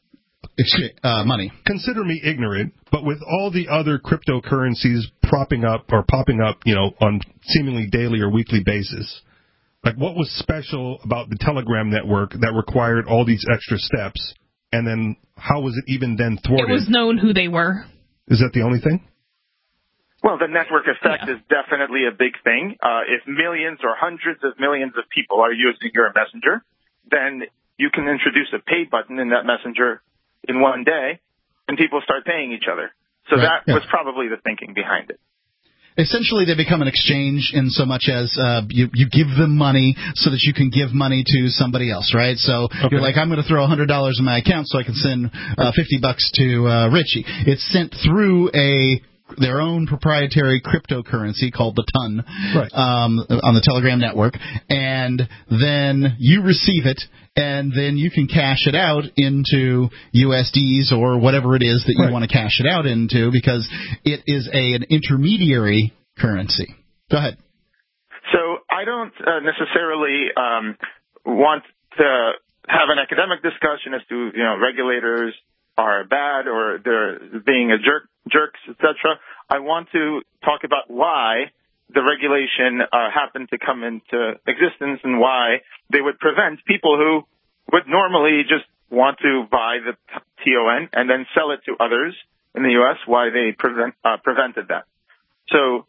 Uh, money. Consider me ignorant, but with all the other cryptocurrencies propping up or popping up, you know, on seemingly daily or weekly basis, like what was special about the Telegram network that required all these extra steps, and then how was it even then thwarted? It was known who they were. Is that the only thing? Well, the network effect yeah. is definitely a big thing. Uh, if millions or hundreds of millions of people are using your messenger, then you can introduce a pay button in that messenger in one day, and people start paying each other. So right. that yeah. was probably the thinking behind it. Essentially, they become an exchange in so much as uh, you, you give them money so that you can give money to somebody else, right? So okay. you're like, I'm going to throw one hundred dollars in my account so I can send uh, fifty bucks to uh, Richie. It's sent through a their own proprietary cryptocurrency called the T U N right. um, on the Telegram network, and then you receive it, and then you can cash it out into U S Ds or whatever it is that you right. want to cash it out into, because it is a an intermediary currency. Go ahead. So I don't uh, necessarily um, want to have an academic discussion as to, you know, regulators are bad or they're being a jerk, jerks, et cetera. I want to talk about why the regulation uh, happened to come into existence and why they would prevent people who would normally just want to buy the T O N and then sell it to others in the U S, why they prevent, uh, prevented that. So in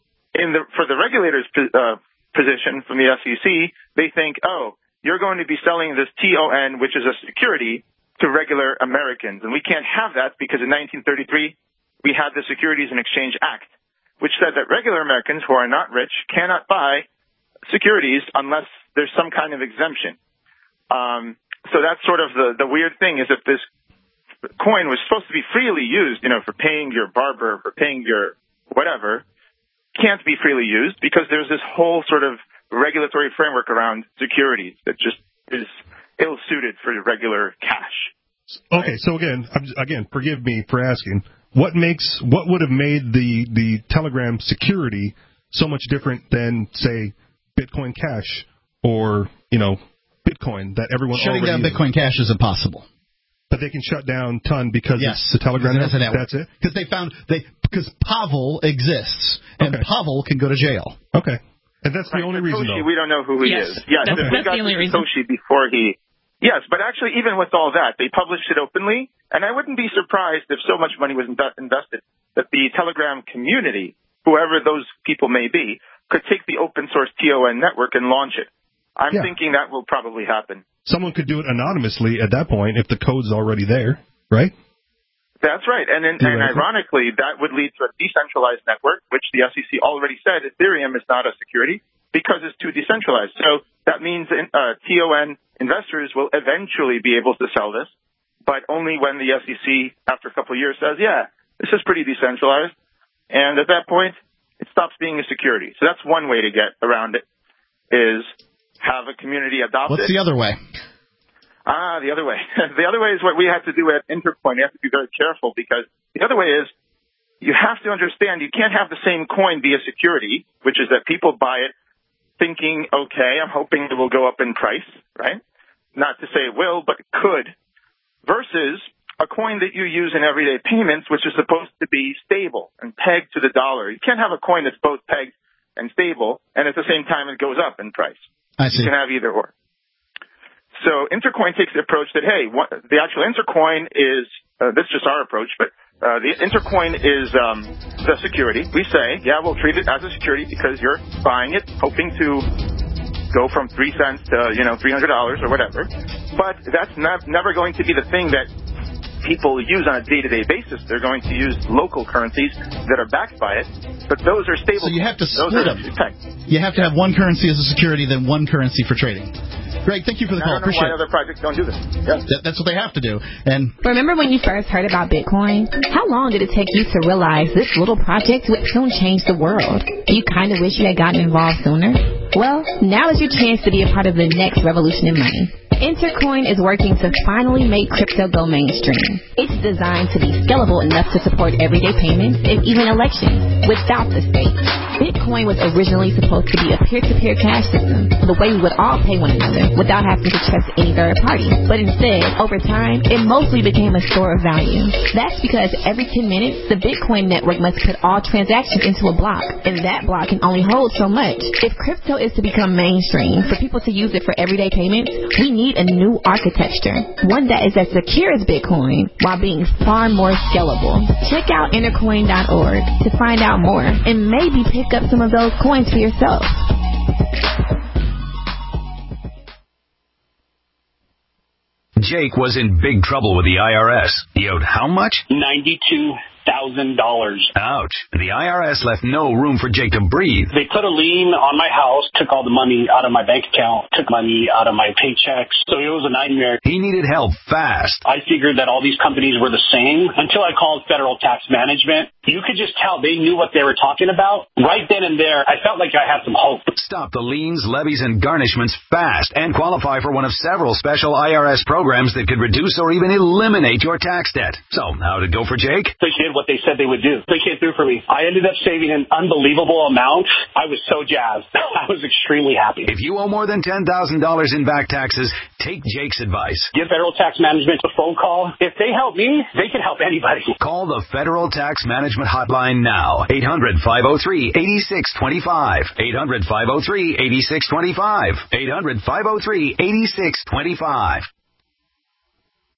in the for the regulators' uh, position from the S E C, they think, oh, you're going to be selling this T O N, which is a security, to regular Americans. And we can't have that because in nineteen thirty-three, we had the Securities and Exchange Act, which said that regular Americans who are not rich cannot buy securities unless there's some kind of exemption. Um, so that's sort of the, the weird thing is that this coin was supposed to be freely used, you know, for paying your barber, for paying your whatever, can't be freely used because there's this whole sort of regulatory framework around securities that just is ill-suited for regular cash. Okay, so again, I'm, again, forgive me for asking, what makes, what would have made the, the Telegram security so much different than, say, Bitcoin Cash or, you know, Bitcoin that everyone Shutting already down uses? Bitcoin Cash is impossible. But they can shut down Ton because yes, it's the Telegram that's, network? That's it? Because they found, they because Pavel exists, and Okay. Pavel can go to jail. Okay. And that's the Right, only Satoshi, reason, though. we don't know who he Yes, is. Yes, that's- we that's got the only to reason. Satoshi before he... Yes, but actually, even with all that, they published it openly, and I wouldn't be surprised if so much money was inve- invested that the Telegram community, whoever those people may be, could take the open source T O N network and launch it. I'm Yeah. thinking that will probably happen. Someone could do it anonymously at that point if the code's already there, right? That's right. And, and, and ironically, that would lead to a decentralized network, which the S E C already said Ethereum is not a security because it's too decentralized. So that means uh, T O N investors will eventually be able to sell this, but only when the S E C, after a couple of years, says, yeah, this is pretty decentralized. And at that point, it stops being a security. So that's one way to get around it, is have a community adopt it. What's the other way? Ah, the other way. The other way is what we have to do at Intercoin. You have to be very careful because the other way is you have to understand you can't have the same coin be a security, which is that people buy it thinking, okay, I'm hoping it will go up in price, right? Not to say it will, but it could, versus a coin that you use in everyday payments, which is supposed to be stable and pegged to the dollar. You can't have a coin that's both pegged and stable, and at the same time it goes up in price. I see. You can have either or. So Intercoin takes the approach that, hey, what, the actual Intercoin is, uh, this is just our approach, but uh, the Intercoin is um, the security. We say, yeah, we'll treat it as a security because you're buying it, hoping to go from three cents to, you know, three hundred dollars or whatever. But that's not, never going to be the thing that people use on a day-to-day basis. They're going to use local currencies that are backed by it, but those are stable. So you have to those split are them. pegged. You have to have one currency as a security, then one currency for trading. Greg, thank you for the I call. don't know Appreciate why it. other projects don't do this. Yeah. That, that's what they have to do. And Remember when you first heard about Bitcoin? How long did it take you to realize this little project would soon change the world? You kind of wish you had gotten involved sooner? Well, now is your chance to be a part of the next revolution in money. Intercoin is working to finally make crypto go mainstream. It's designed to be scalable enough to support everyday payments and even elections without the state. Bitcoin was originally supposed to be a peer-to-peer cash system, the way we would all pay one another without having to trust any third party. But instead, over time, it mostly became a store of value. That's because every ten minutes, the Bitcoin network must put all transactions into a block, and that block can only hold so much. If crypto is to become mainstream, for people to use it for everyday payments, we need a new architecture, one that is as secure as Bitcoin while being far more scalable. Check out intercoin dot org to find out more and maybe pick up some of those coins for yourself. Jake was in big trouble with the I R S. He owed how much? ninety-two thousand dollars. Ouch. The I R S left no room for Jake to breathe. They put a lien on my house, took all the money out of my bank account, took money out of my paychecks. So it was a nightmare. He needed help fast. I figured that all these companies were the same until I called Federal Tax Management. You could just tell they knew what they were talking about. Right then and there, I felt like I had some hope. Stop the liens, levies, and garnishments fast and qualify for one of several special I R S programs that could reduce or even eliminate your tax debt. So, how'd it go for Jake? They did what they said they would do. They came through for me. I ended up saving an unbelievable amount. I was so jazzed. I was extremely happy. If you owe more than ten thousand dollars in back taxes, take Jake's advice. Give Federal Tax Management a phone call. If they help me, they can help anybody. Call the Federal Tax Management Hotline now. eight hundred, five oh three, eight six two five. eight hundred, five oh three, eight six two five. eight hundred, five oh three, eight six two five.